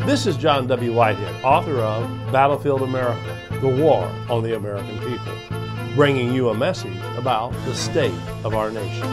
This is John W. Whitehead, author of Battlefield America, The War on the American People, bringing you a message about the state of our nation.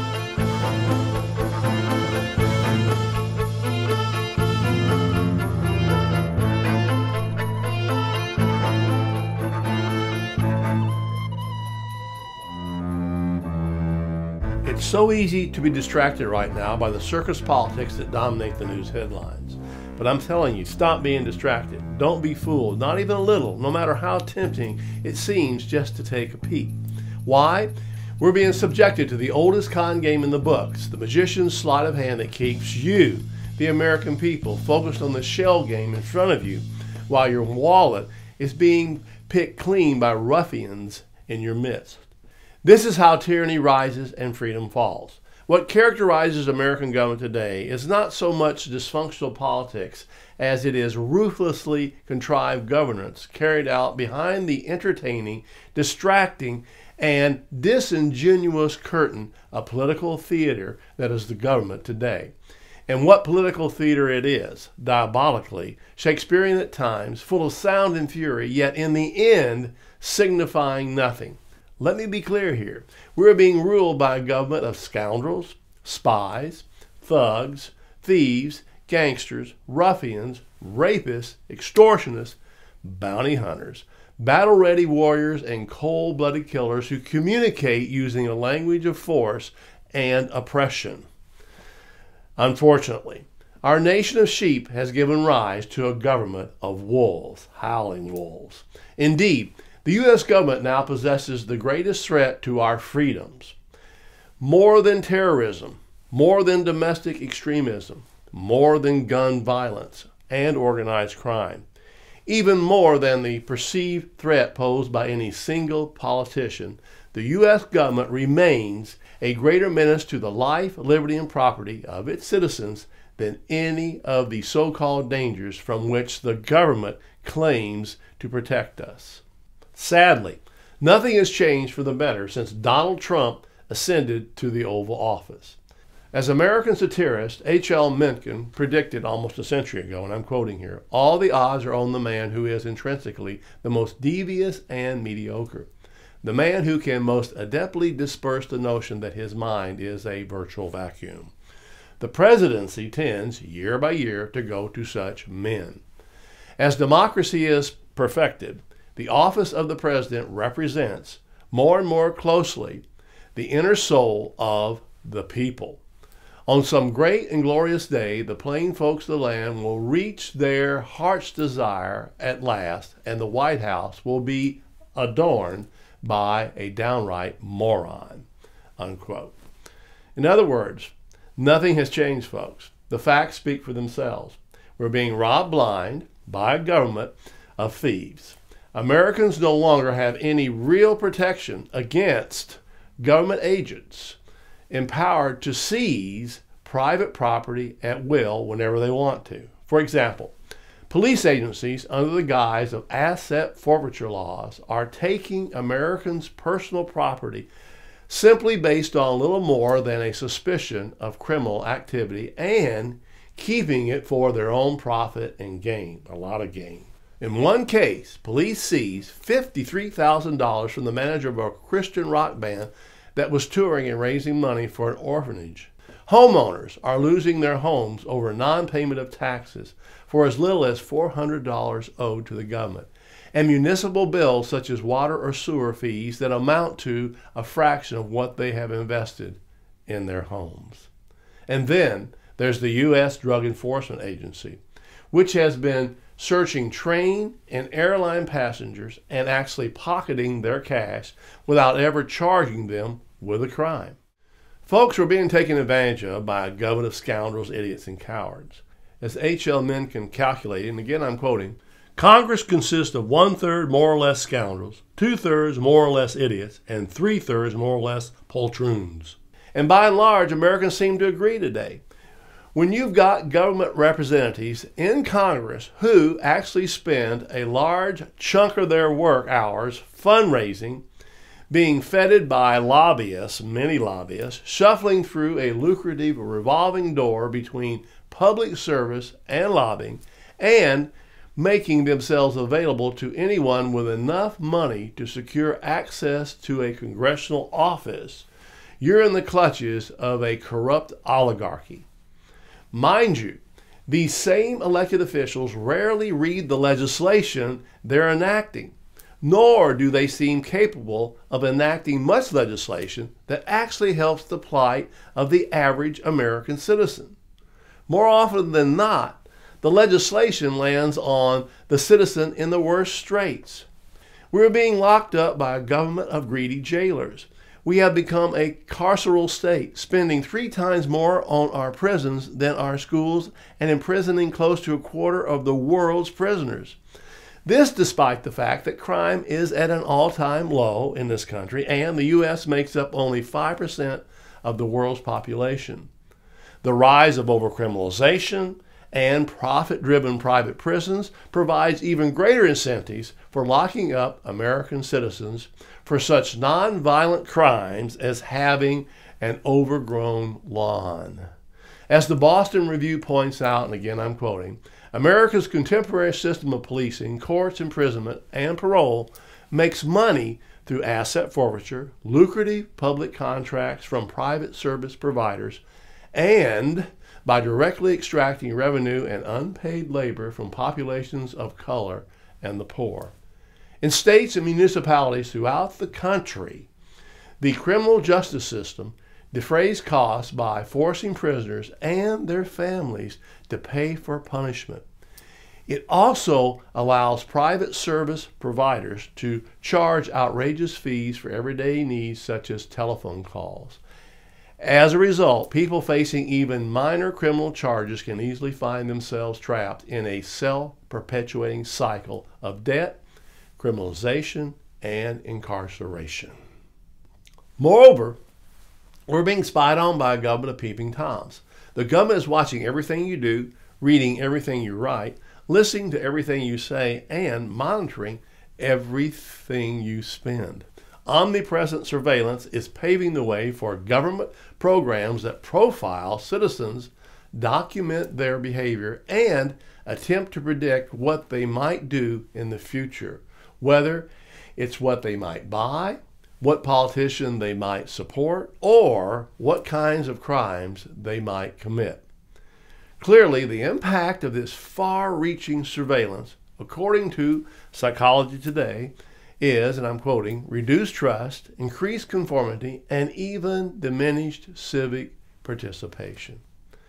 It's so easy to be distracted right now by the circus politics that dominate the news headlines. But I'm telling you, stop being distracted. Don't be fooled, not even a little, no matter how tempting it seems just to take a peek. Why? We're being subjected to the oldest con game in the books, the magician's sleight of hand that keeps you, the American people, focused on the shell game in front of you, while your wallet is being picked clean by ruffians in your midst. This is how tyranny rises and freedom falls. What characterizes American government today is not so much dysfunctional politics as it is ruthlessly contrived governance carried out behind the entertaining, distracting, and disingenuous curtain of political theater that is the government today. And what political theater it is, diabolically, Shakespearean at times, full of sound and fury, yet in the end signifying nothing. Let me be clear here. We're being ruled by a government of scoundrels, spies, thugs, thieves, gangsters, ruffians, rapists, extortionists, bounty hunters, battle-ready warriors, and cold-blooded killers who communicate using a language of force and oppression. Unfortunately, our nation of sheep has given rise to a government of wolves, howling wolves. Indeed, the U.S. government now possesses the greatest threat to our freedoms. More than terrorism, more than domestic extremism, more than gun violence and organized crime, even more than the perceived threat posed by any single politician, the U.S. government remains a greater menace to the life, liberty, and property of its citizens than any of the so-called dangers from which the government claims to protect us. Sadly, nothing has changed for the better since Donald Trump ascended to the Oval Office. As American satirist H.L. Mencken predicted almost a century ago, and I'm quoting here, all the odds are on the man who is intrinsically the most devious and mediocre, the man who can most adeptly disperse the notion that his mind is a virtual vacuum. The presidency tends, year by year, to go to such men. As democracy is perfected, the office of the president represents more and more closely the inner soul of the people. On some great and glorious day, the plain folks of the land will reach their heart's desire at last, and the White House will be adorned by a downright moron, unquote. In other words, nothing has changed, folks. The facts speak for themselves. We're being robbed blind by a government of thieves. Americans no longer have any real protection against government agents empowered to seize private property at will whenever they want to. For example, police agencies, under the guise of asset forfeiture laws, are taking Americans' personal property simply based on little more than a suspicion of criminal activity and keeping it for their own profit and gain, a lot of gain. In one case, police seized $53,000 from the manager of a Christian rock band that was touring and raising money for an orphanage. Homeowners are losing their homes over non-payment of taxes for as little as $400 owed to the government, and municipal bills such as water or sewer fees that amount to a fraction of what they have invested in their homes. And then there's the U.S. Drug Enforcement Agency, which has been searching train and airline passengers and actually pocketing their cash without ever charging them with a crime. Folks were being taken advantage of by a government of scoundrels, idiots, and cowards. As H.L. Mencken calculated, and again I'm quoting, Congress consists of 1/3 more or less scoundrels, 2/3 more or less idiots, and 3/3 more or less poltroons. And by and large, Americans seem to agree today. When you've got government representatives in Congress who actually spend a large chunk of their work hours fundraising, being feted by lobbyists, many lobbyists, shuffling through a lucrative revolving door between public service and lobbying, and making themselves available to anyone with enough money to secure access to a congressional office. You're in the clutches of a corrupt oligarchy. Mind you, these same elected officials rarely read the legislation they're enacting, nor do they seem capable of enacting much legislation that actually helps the plight of the average American citizen. More often than not, the legislation lands on the citizen in the worst straits. We're being locked up by a government of greedy jailers. We have become a carceral state, spending 3 times more on our prisons than our schools and imprisoning close to a quarter of the world's prisoners. This despite the fact that crime is at an all-time low in this country and the U.S. makes up only 5% of the world's population. The rise of overcriminalization and profit-driven private prisons provides even greater incentives for locking up American citizens for such nonviolent crimes as having an overgrown lawn. As the Boston Review points out, and again I'm quoting, America's contemporary system of policing, courts, imprisonment, and parole makes money through asset forfeiture, lucrative public contracts from private service providers, and by directly extracting revenue and unpaid labor from populations of color and the poor. In states and municipalities throughout the country, the criminal justice system defrays costs by forcing prisoners and their families to pay for punishment. It also allows private service providers to charge outrageous fees for everyday needs such as telephone calls. As a result, people facing even minor criminal charges can easily find themselves trapped in a self-perpetuating cycle of debt, criminalization, and incarceration. Moreover, we're being spied on by a government of peeping Toms. The government is watching everything you do, reading everything you write, listening to everything you say, and monitoring everything you spend. Omnipresent surveillance is paving the way for government programs that profile citizens, document their behavior, and attempt to predict what they might do in the future, whether it's what they might buy, what politician they might support, or what kinds of crimes they might commit. Clearly, the impact of this far-reaching surveillance, according to Psychology Today, is, and I'm quoting, reduced trust, increased conformity, and even diminished civic participation.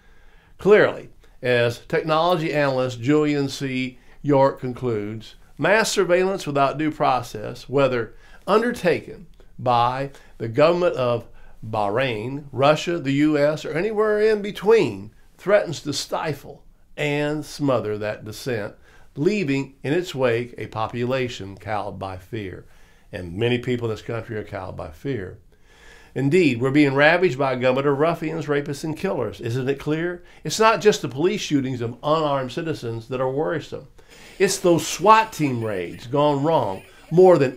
Clearly, as technology analyst Julian C. York concludes, mass surveillance without due process, whether undertaken by the government of Bahrain, Russia, the U.S., or anywhere in between, threatens to stifle and smother that dissent, leaving in its wake a population cowed by fear. And many people in this country are cowed by fear. Indeed, we're being ravaged by a government of ruffians, rapists, and killers. Isn't it clear? It's not just the police shootings of unarmed citizens that are worrisome. It's those SWAT team raids gone wrong, more than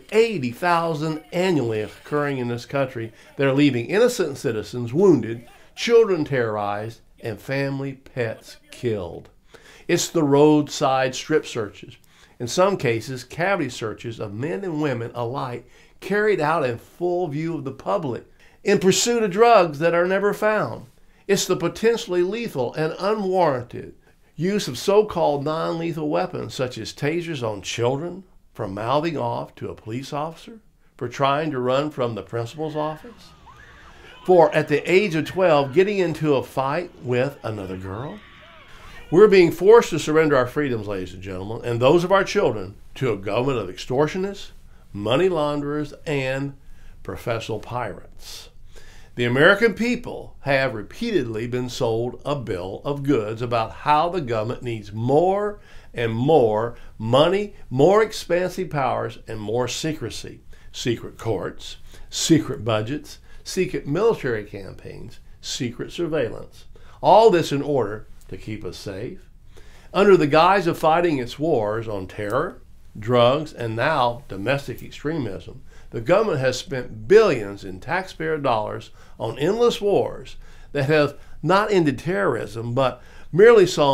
80,000 annually occurring in this country that are leaving innocent citizens wounded, children terrorized, and family pets killed. It's the roadside strip searches, in some cases cavity searches of men and women alike carried out in full view of the public in pursuit of drugs that are never found. It's the potentially lethal and unwarranted use of so-called non-lethal weapons such as tasers on children from mouthing off to a police officer for trying to run from the principal's office, for at the age of 12 getting into a fight with another girl. We're being forced to surrender our freedoms, ladies and gentlemen, and those of our children to a government of extortionists, money launderers, and professional pirates. The American people have repeatedly been sold a bill of goods about how the government needs more and more money, more expansive powers, and more secrecy. Secret courts, secret budgets, secret military campaigns, secret surveillance. All this in order to keep us safe. Under the guise of fighting its wars on terror, drugs, and now domestic extremism, the government has spent billions in taxpayer dollars on endless wars that have not ended terrorism, but merely sown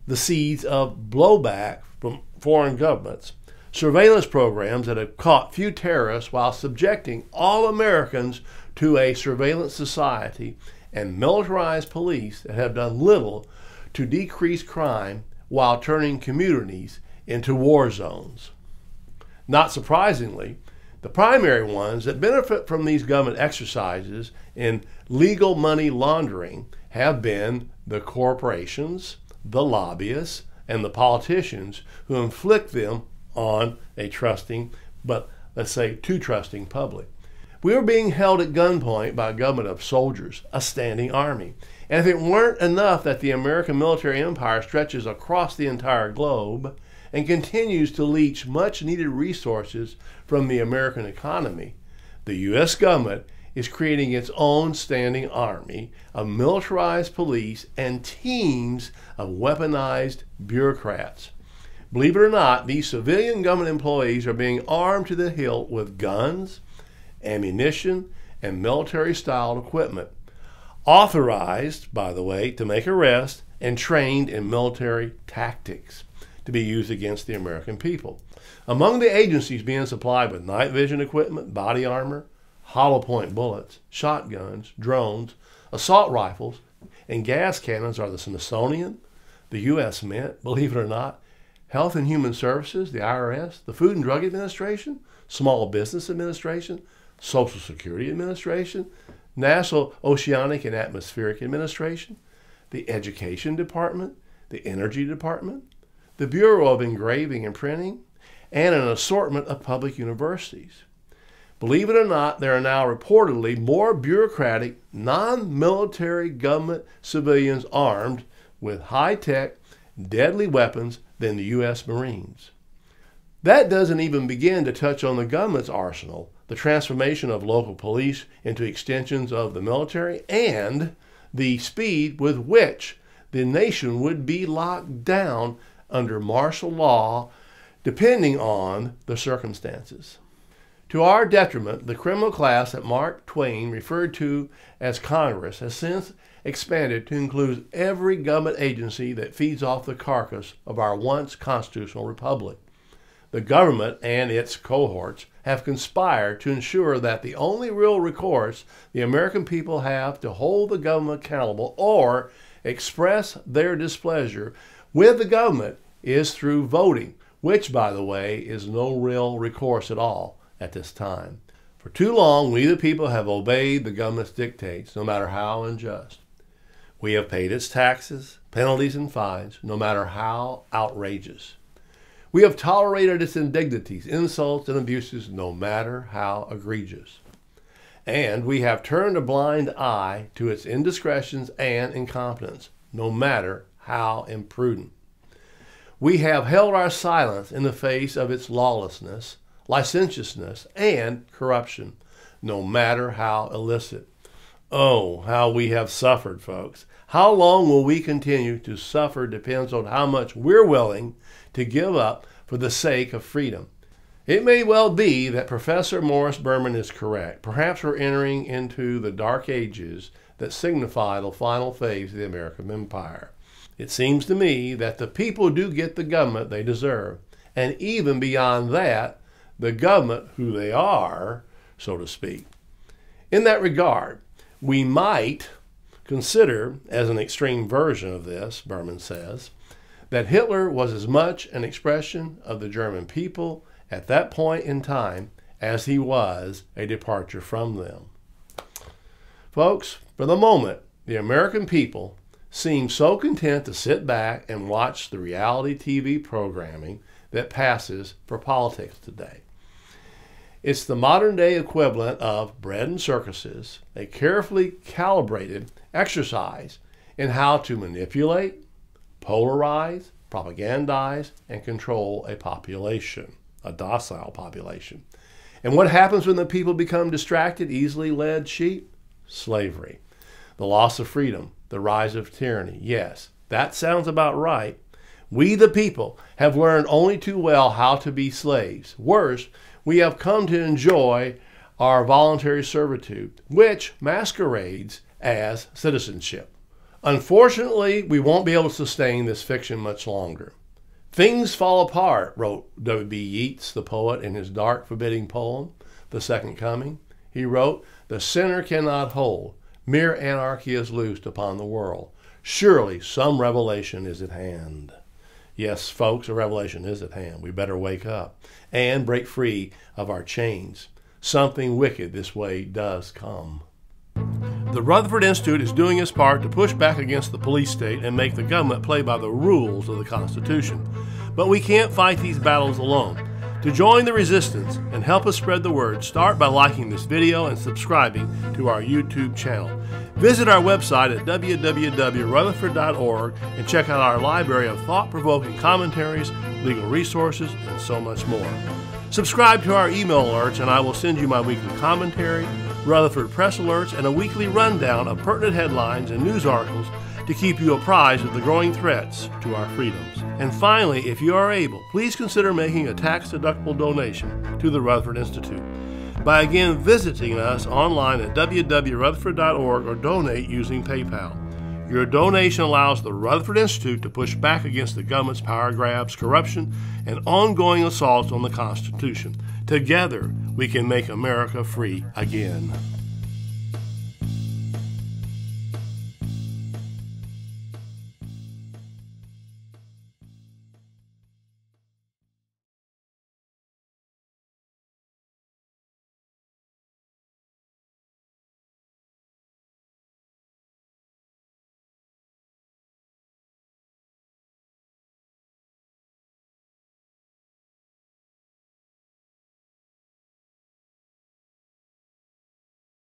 the seeds of blowback from foreign governments, surveillance programs that have caught few terrorists while subjecting all Americans to a surveillance society, and militarized police that have done little to decrease crime while turning communities into war zones. Not surprisingly, the primary ones that benefit from these government exercises in legal money laundering have been the corporations, the lobbyists, and the politicians who inflict them on a trusting, but let's say too trusting public. We are being held at gunpoint by a government of soldiers, a standing army. And if it weren't enough that the American military empire stretches across the entire globe and continues to leach much needed resources from the American economy, the U.S. government is creating its own standing army of militarized police and teams of weaponized bureaucrats. Believe it or not, these civilian government employees are being armed to the hilt with guns, ammunition, and military-style equipment, authorized, by the way, to make arrests and trained in military tactics to be used against the American people. Among the agencies being supplied with night vision equipment, body armor, hollow point bullets, shotguns, drones, assault rifles, and gas cannons are the Smithsonian, the U.S. Mint, believe it or not, Health and Human Services, the IRS, the Food and Drug Administration, Small Business Administration, Social Security Administration, National Oceanic and Atmospheric Administration, the Education Department, the Energy Department, the Bureau of Engraving and Printing, and an assortment of public universities. Believe it or not, there are now reportedly more bureaucratic, non-military government civilians armed with high-tech, deadly weapons than the U.S. Marines. That doesn't even begin to touch on the government's arsenal, the transformation of local police into extensions of the military, and the speed with which the nation would be locked down under martial law, depending on the circumstances. To our detriment, the criminal class that Mark Twain referred to as Congress has since expanded to include every government agency that feeds off the carcass of our once constitutional republic. The government and its cohorts have conspired to ensure that the only real recourse the American people have to hold the government accountable or express their displeasure with the government is through voting, which, by the way, is no real recourse at all at this time. For too long, we the people have obeyed the government's dictates, no matter how unjust. We have paid its taxes, penalties, and fines, no matter how outrageous. We have tolerated its indignities, insults, and abuses, no matter how egregious. And we have turned a blind eye to its indiscretions and incompetence, no matter how imprudent. We have held our silence in the face of its lawlessness, licentiousness, and corruption, no matter how illicit. Oh, how we have suffered, folks. How long will we continue to suffer depends on how much we're willing to give up for the sake of freedom. It may well be that Professor Morris Berman is correct. Perhaps we're entering into the dark ages that signify the final phase of the American empire. It seems to me that the people do get the government they deserve, and even beyond that, the government who they are, so to speak. In that regard, we might consider, as an extreme version of this, Berman says, that Hitler was as much an expression of the German people at that point in time as he was a departure from them. Folks, for the moment, the American people seem so content to sit back and watch the reality TV programming that passes for politics today. It's the modern day equivalent of bread and circuses, a carefully calibrated exercise in how to manipulate, polarize, propagandize, and control a population, a docile population. And what happens when the people become distracted, easily led sheep? Slavery. The loss of freedom, the rise of tyranny. Yes, that sounds about right. We the people have learned only too well how to be slaves. Worse, we have come to enjoy our voluntary servitude, which masquerades as citizenship. Unfortunately, we won't be able to sustain this fiction much longer. Things fall apart, wrote W.B. Yeats, the poet, in his dark, forbidding poem, The Second Coming. He wrote, "The sinner cannot hold. Mere anarchy is loosed upon the world. Surely some revelation is at hand." Yes, folks, a revelation is at hand. We better wake up and break free of our chains. Something wicked this way does come. The Rutherford Institute is doing its part to push back against the police state and make the government play by the rules of the Constitution. But we can't fight these battles alone. To join the resistance and help us spread the word, start by liking this video and subscribing to our YouTube channel. Visit our website at www.rutherford.org and check out our library of thought-provoking commentaries, legal resources, and so much more. Subscribe to our email alerts and I will send you my weekly commentary, Rutherford Press alerts, and a weekly rundown of pertinent headlines and news articles to keep you apprised of the growing threats to our freedoms. And finally, if you are able, please consider making a tax-deductible donation to the Rutherford Institute by again visiting us online at www.rutherford.org or donate using PayPal. Your donation allows the Rutherford Institute to push back against the government's power grabs, corruption, and ongoing assaults on the Constitution. Together, we can make America free again.